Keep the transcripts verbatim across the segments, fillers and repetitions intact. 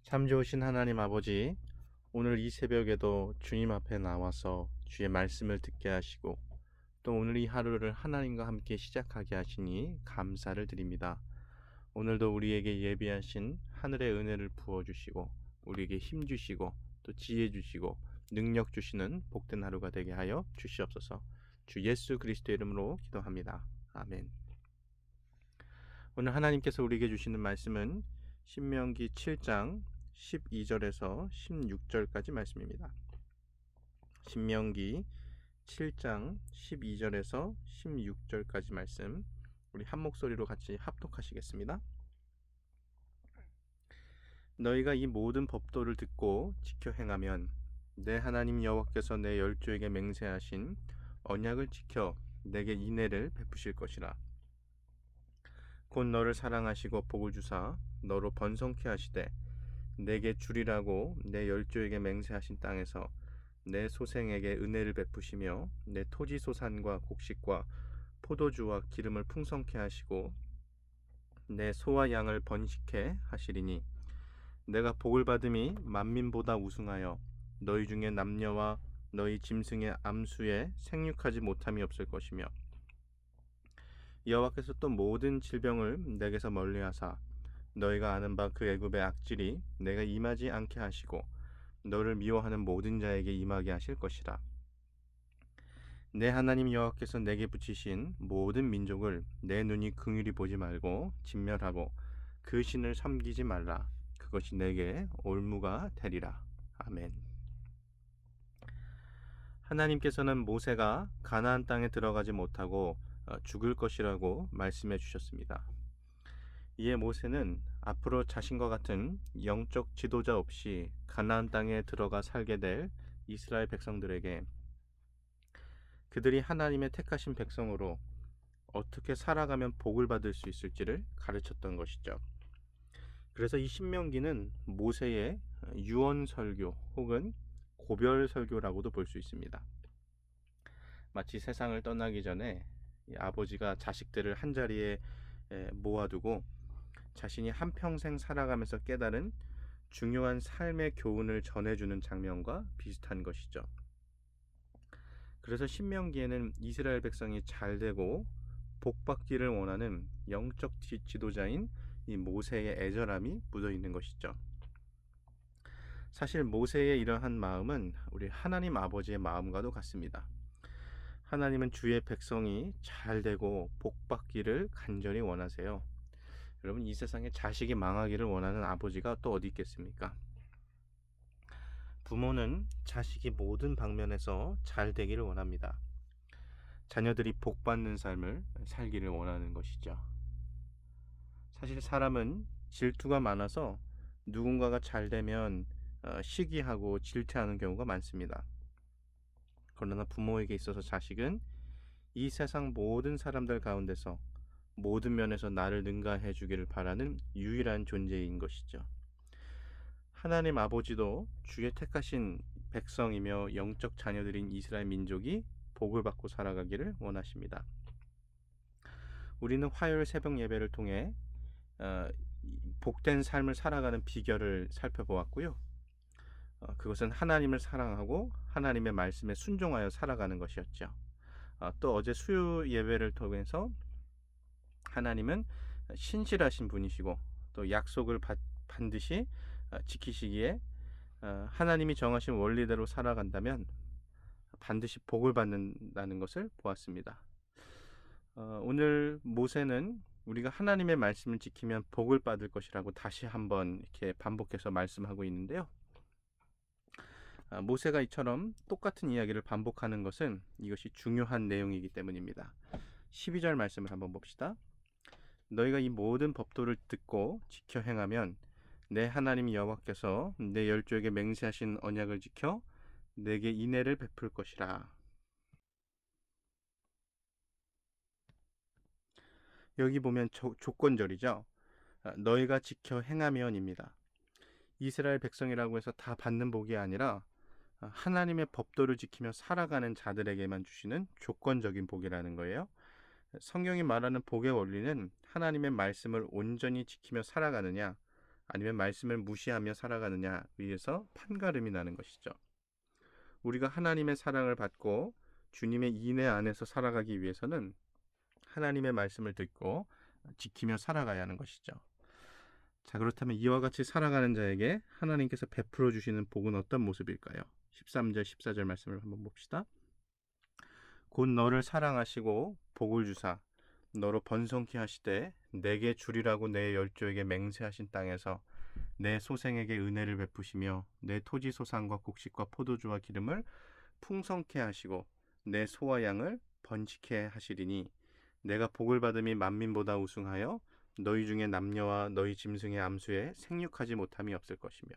참 좋으신 하나님 아버지, 오늘 이 새벽에도 주님 앞에 나와서 주의 말씀을 듣게 하시고 또 오늘 이 하루를 하나님과 함께 시작하게 하시니 감사를 드립니다. 오늘도 우리에게 예비하신 하늘의 은혜를 부어주시고 우리에게 힘 주시고 또 지혜 주시고 능력 주시는 복된 하루가 되게 하여 주시옵소서. 주 예수 그리스도의 이름으로 기도합니다. 아멘. 오늘 하나님께서 우리에게 주시는 말씀은 신명기 칠 장 십이 절에서 십육 절까지 말씀입니다. 신명기 칠 장 십이 절에서 십육 절까지 말씀, 우리 한 목소리로 같이 합독하시겠습니다. 너희가 이 모든 법도를 듣고 지켜 행하면 내 하나님 여호와께서 내 열조에게 맹세하신 언약을 지켜 내게 인애를 베푸실 것이라. 곧 너를 사랑하시고 복을 주사 너로 번성케 하시되 내게 주리라고 내 열조에게 맹세하신 땅에서 내 소생에게 은혜를 베푸시며 내 토지 소산과 곡식과 포도주와 기름을 풍성케 하시고 내 소와 양을 번식케 하시리니 내가 복을 받음이 만민보다 우승하여 너희 중에 남녀와 너희 짐승의 암수에 생육하지 못함이 없을 것이며 여호와께서 또 모든 질병을 내게서 멀리하사 너희가 아는 바 그 애굽의 악질이 내가 임하지 않게 하시고 너를 미워하는 모든 자에게 임하게 하실 것이라. 내 하나님 여호와께서 내게 붙이신 모든 민족을 내 눈이 긍휼히 보지 말고 진멸하고 그 신을 섬기지 말라. 그것이 내게 올무가 되리라. 아멘. 하나님께서는 모세가 가나안 땅에 들어가지 못하고 죽을 것이라고 말씀해 주셨습니다. 이에 모세는 앞으로 자신과 같은 영적 지도자 없이 가나안 땅에 들어가 살게 될 이스라엘 백성들에게 그들이 하나님의 택하신 백성으로 어떻게 살아가면 복을 받을 수 있을지를 가르쳤던 것이죠. 그래서 이 신명기는 모세의 유언 설교 혹은 고별 설교라고도 볼 수 있습니다. 마치 세상을 떠나기 전에 아버지가 자식들을 한자리에 모아두고 자신이 한평생 살아가면서 깨달은 중요한 삶의 교훈을 전해주는 장면과 비슷한 것이죠. 그래서 신명기에는 이스라엘 백성이 잘되고 복받기를 원하는 영적 지도자인 이 모세의 애절함이 묻어있는 것이죠. 사실 모세의 이러한 마음은 우리 하나님 아버지의 마음과도 같습니다. 하나님은 주의 백성이 잘되고 복받기를 간절히 원하세요. 여러분, 이 세상에 자식이 망하기를 원하는 아버지가 또 어디 있겠습니까? 부모는 자식이 모든 방면에서 잘 되기를 원합니다. 자녀들이 복받는 삶을 살기를 원하는 것이죠. 사실 사람은 질투가 많아서 누군가가 잘 되면 시기하고 질투하는 경우가 많습니다. 그러나 부모에게 있어서 자식은 이 세상 모든 사람들 가운데서 모든 면에서 나를 능가해 주기를 바라는 유일한 존재인 것이죠. 하나님 아버지도 주의 택하신 백성이며 영적 자녀들인 이스라엘 민족이 복을 받고 살아가기를 원하십니다. 우리는 화요일 새벽 예배를 통해 어, 복된 삶을 살아가는 비결을 살펴보았고요. 어, 그것은 하나님을 사랑하고 하나님의 말씀에 순종하여 살아가는 것이었죠. 어, 또 어제 수요 예배를 통해서 하나님은 신실하신 분이시고 또 약속을 바, 반드시 지키시기에 하나님이 정하신 원리대로 살아간다면 반드시 복을 받는다는 것을 보았습니다. 오늘 모세는 우리가 하나님의 말씀을 지키면 복을 받을 것이라고 다시 한번 이렇게 반복해서 말씀하고 있는데요. 모세가 이처럼 똑같은 이야기를 반복하는 것은 이것이 중요한 내용이기 때문입니다. 십이 절 말씀을 한번 봅시다. 너희가 이 모든 법도를 듣고 지켜 행하면 내 하나님 여호와께서 내 열조에게 맹세하신 언약을 지켜 내게 인애를 베풀 것이라. 여기 보면 조, 조건절이죠. 너희가 지켜 행하면입니다. 이스라엘 백성이라고 해서 다 받는 복이 아니라 하나님의 법도를 지키며 살아가는 자들에게만 주시는 조건적인 복이라는 거예요. 성경이 말하는 복의 원리는 하나님의 말씀을 온전히 지키며 살아가느냐 아니면 말씀을 무시하며 살아가느냐 위에서 판가름이 나는 것이죠. 우리가 하나님의 사랑을 받고 주님의 인애 안에서 살아가기 위해서는 하나님의 말씀을 듣고 지키며 살아가야 하는 것이죠. 자, 그렇다면 이와 같이 살아가는 자에게 하나님께서 베풀어 주시는 복은 어떤 모습일까요? 십삼 절 십사 절 말씀을 한번 봅시다. 곧 너를 사랑하시고 복을 주사 너로 번성케 하시되 내게 주리라고 내 열조에게 맹세하신 땅에서 내 소생에게 은혜를 베푸시며 내 토지 소산과 곡식과 포도주와 기름을 풍성케 하시고 내 소와 양을 번식케 하시리니 내가 복을 받음이 만민보다 우승하여 너희 중에 남녀와 너희 짐승의 암수에 생육하지 못함이 없을 것이며.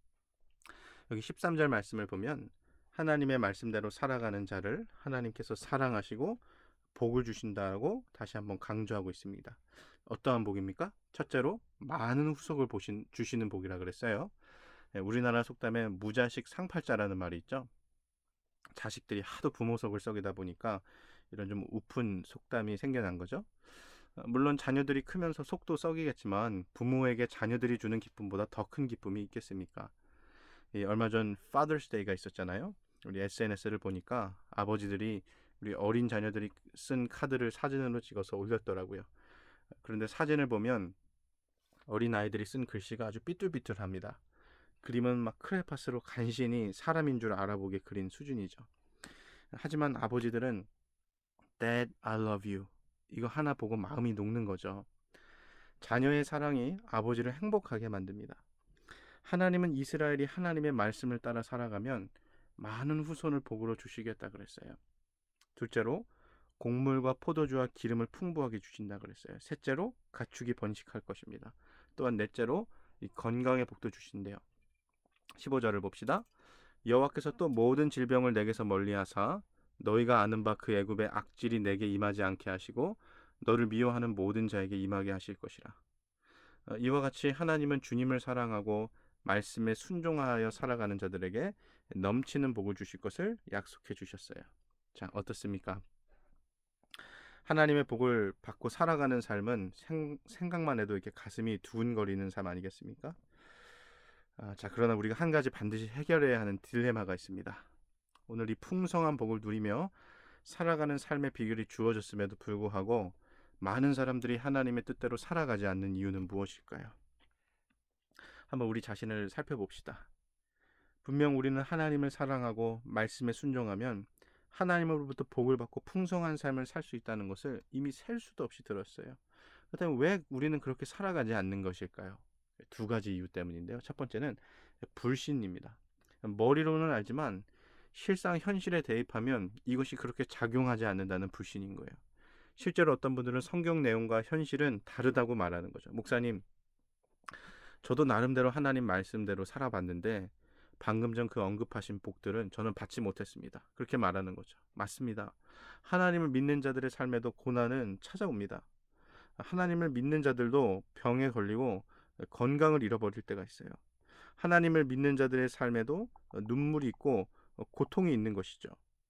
여기 십삼 절 말씀을 보면 하나님의 말씀대로 살아가는 자를 하나님께서 사랑하시고 복을 주신다고 다시 한번 강조하고 있습니다. 어떠한 복입니까? 첫째로 많은 후속을 보신, 주시는 복이라 그랬어요. 우리나라 속담에 무자식 상팔자라는 말이 있죠. 자식들이 하도 부모 속을 썩이다 보니까 이런 좀 우픈 속담이 생겨난 거죠. 물론 자녀들이 크면서 속도 썩이겠지만 부모에게 자녀들이 주는 기쁨보다 더 큰 기쁨이 있겠습니까? 얼마 전 Father's Day가 있었잖아요. 우리 에스엔에스를 보니까 아버지들이 우리 어린 자녀들이 쓴 카드를 사진으로 찍어서 올렸더라고요. 그런데 사진을 보면 어린 아이들이 쓴 글씨가 아주 삐뚤삐뚤합니다. 그림은 막 크레파스로 간신히 사람인 줄 알아보게 그린 수준이죠. 하지만 아버지들은 Dad, I love you. 이거 하나 보고 마음이 녹는 거죠. 자녀의 사랑이 아버지를 행복하게 만듭니다. 하나님은 이스라엘이 하나님의 말씀을 따라 살아가면 많은 후손을 복으로 주시겠다 그랬어요. 둘째로 곡물과 포도주와 기름을 풍부하게 주신다 그랬어요. 셋째로 가축이 번식할 것입니다. 또한 넷째로 이 건강의 복도 주신대요. 십오 절을 봅시다. 여호와께서 또 모든 질병을 내게서 멀리하사 너희가 아는 바 그 애굽의 악질이 내게 임하지 않게 하시고 너를 미워하는 모든 자에게 임하게 하실 것이라. 이와 같이 하나님은 주님을 사랑하고 말씀에 순종하여 살아가는 자들에게 넘치는 복을 주실 것을 약속해 주셨어요. 자, 어떻습니까? 하나님의 복을 받고 살아가는 삶은 생, 생각만 해도 이렇게 가슴이 두근거리는 삶 아니겠습니까? 아, 자, 그러나 우리가 한 가지 반드시 해결해야 하는 딜레마가 있습니다. 오늘 이 풍성한 복을 누리며 살아가는 삶의 비결이 주어졌음에도 불구하고 많은 사람들이 하나님의 뜻대로 살아가지 않는 이유는 무엇일까요? 한번 우리 자신을 살펴봅시다. 분명 우리는 하나님을 사랑하고 말씀에 순종하면 하나님으로부터 복을 받고 풍성한 삶을 살 수 있다는 것을 이미 셀 수도 없이 들었어요. 그렇다면 왜 우리는 그렇게 살아가지 않는 것일까요? 두 가지 이유 때문인데요. 첫 번째는 불신입니다. 머리로는 알지만 실상 현실에 대입하면 이것이 그렇게 작용하지 않는다는 불신인 거예요. 실제로 어떤 분들은 성경 내용과 현실은 다르다고 말하는 거죠. 목사님, 저도 나름대로 하나님 말씀대로 살아봤는데 방금 전 그 언급하신 복들은 저는 받지 못했습니다. 그렇게 말하는 거죠. 맞습니다. 하나님을 믿는 자들의 삶에도 고난은 찾아옵니다. 하나님을 믿는 자들도 병에 걸리고 건강을 잃어버릴 때가 있어요. 하나님을 믿는 자들의 삶에도 눈물이 있고 고통이 있는 것이죠.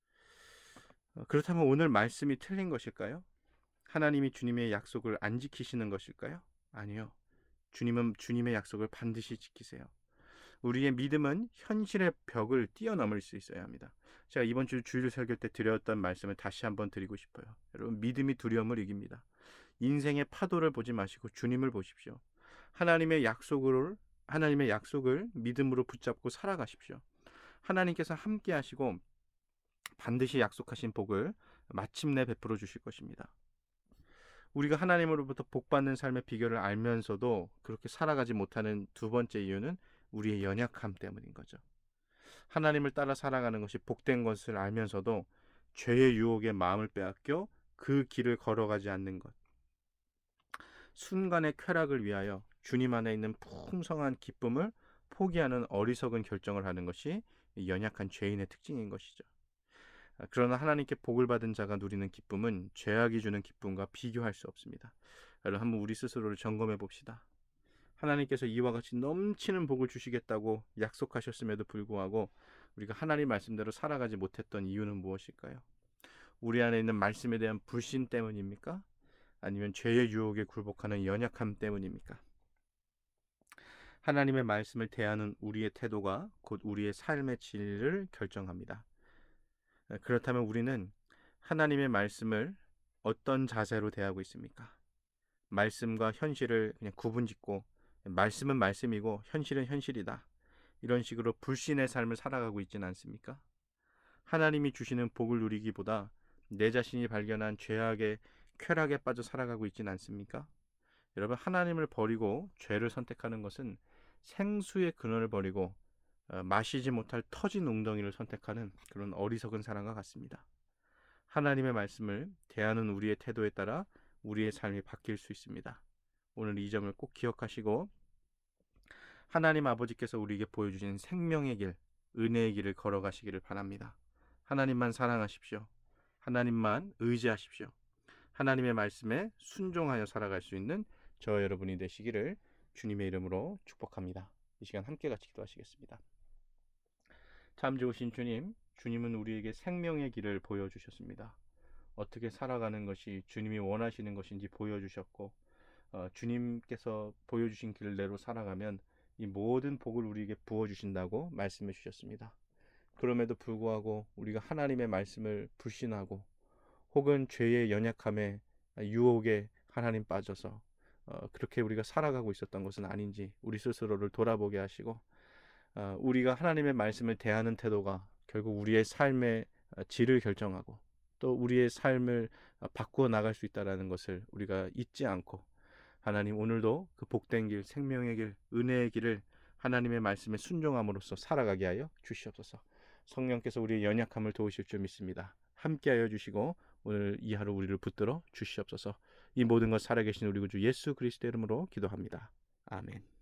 그렇다면 오늘 말씀이 틀린 것일까요? 하나님이 주님의 약속을 안 지키시는 것일까요? 아니요. 주님은 주님의 약속을 반드시 지키세요. 우리의 믿음은 현실의 벽을 뛰어넘을 수 있어야 합니다. 제가 이번 주 주일 설교 때 드렸던 말씀을 다시 한번 드리고 싶어요. 여러분, 믿음이 두려움을 이깁니다. 인생의 파도를 보지 마시고 주님을 보십시오. 하나님의 약속을 하나님의 약속을 믿음으로 붙잡고 살아가십시오. 하나님께서 함께 하시고 반드시 약속하신 복을 마침내 베풀어 주실 것입니다. 우리가 하나님으로부터 복받는 삶의 비결을 알면서도 그렇게 살아가지 못하는 두 번째 이유는 우리의 연약함 때문인 거죠. 하나님을 따라 살아가는 것이 복된 것을 알면서도 죄의 유혹에 마음을 빼앗겨 그 길을 걸어가지 않는 것. 순간의 쾌락을 위하여 주님 안에 있는 풍성한 기쁨을 포기하는 어리석은 결정을 하는 것이 연약한 죄인의 특징인 것이죠. 그러나 하나님께 복을 받은 자가 누리는 기쁨은 죄악이 주는 기쁨과 비교할 수 없습니다. 여러분, 한번 우리 스스로를 점검해 봅시다. 하나님께서 이와 같이 넘치는 복을 주시겠다고 약속하셨음에도 불구하고 우리가 하나님 말씀대로 살아가지 못했던 이유는 무엇일까요? 우리 안에 있는 말씀에 대한 불신 때문입니까? 아니면 죄의 유혹에 굴복하는 연약함 때문입니까? 하나님의 말씀을 대하는 우리의 태도가 곧 우리의 삶의 질을 결정합니다. 그렇다면 우리는 하나님의 말씀을 어떤 자세로 대하고 있습니까? 말씀과 현실을 그냥 구분짓고 말씀은 말씀이고 현실은 현실이다, 이런 식으로 불신의 삶을 살아가고 있지는 않습니까? 하나님이 주시는 복을 누리기보다 내 자신이 발견한 죄악의 쾌락에 빠져 살아가고 있지는 않습니까? 여러분, 하나님을 버리고 죄를 선택하는 것은 생수의 근원을 버리고 어, 마시지 못할 터진 웅덩이를 선택하는 그런 어리석은 사람과 같습니다. 하나님의 말씀을 대하는 우리의 태도에 따라 우리의 삶이 바뀔 수 있습니다. 오늘 이 점을 꼭 기억하시고 하나님 아버지께서 우리에게 보여주신 생명의 길, 은혜의 길을 걸어가시기를 바랍니다. 하나님만 사랑하십시오. 하나님만 의지하십시오. 하나님의 말씀에 순종하여 살아갈 수 있는 저 여러분이 되시기를 주님의 이름으로 축복합니다. 이 시간 함께 같이 기도하시겠습니다. 참 좋으신 주님, 주님은 우리에게 생명의 길을 보여주셨습니다. 어떻게 살아가는 것이 주님이 원하시는 것인지 보여주셨고 어, 주님께서 보여주신 길대로 살아가면 이 모든 복을 우리에게 부어주신다고 말씀해 주셨습니다. 그럼에도 불구하고 우리가 하나님의 말씀을 불신하고 혹은 죄의 연약함에 유혹에 하나님 빠져서 어, 그렇게 우리가 살아가고 있었던 것은 아닌지 우리 스스로를 돌아보게 하시고 어, 우리가 하나님의 말씀을 대하는 태도가 결국 우리의 삶의 질을 결정하고 또 우리의 삶을 바꾸어 나갈 수 있다는 것을 우리가 잊지 않고 하나님, 오늘도 그 복된 길, 생명의 길, 은혜의 길을 하나님의 말씀에 순종함으로써 살아가게 하여 주시옵소서. 성령께서 우리의 연약함을 도우실 줄 믿습니다. 함께하여 주시고 오늘 이 하루 우리를 붙들어 주시옵소서. 이 모든 것 살아계신 우리 구주 예수 그리스도의 이름으로 기도합니다. 아멘.